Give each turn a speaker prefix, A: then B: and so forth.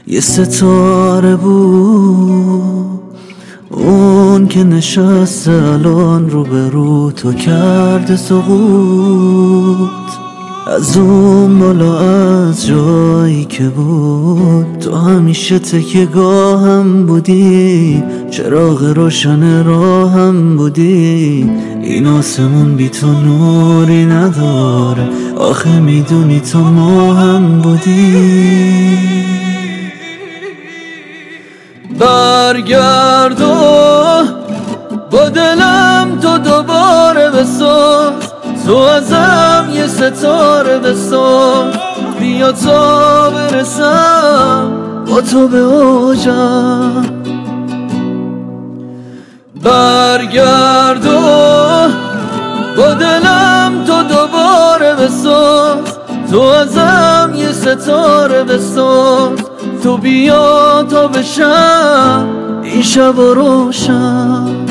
A: یه ستاره بود، اون که نشسته الان رو به رو تو کرده سقوط. از اون بالا از جایی که بود تو همیشه تکیه‌گاهم بودی، چراغ روشن راهم بودی. این آسمون بی تو نوری نداره، آخه میدونی تو ماهم بودی. برگرد و با دلم تو دوباره بساز، تو ازم یه ستاره بساز. بیا تا برسم با تو به اوجم. برگرد و با دلم تو دوباره بساز، تو ازم یه ستاره بساز. تو بیا تا بشم این شب روشن.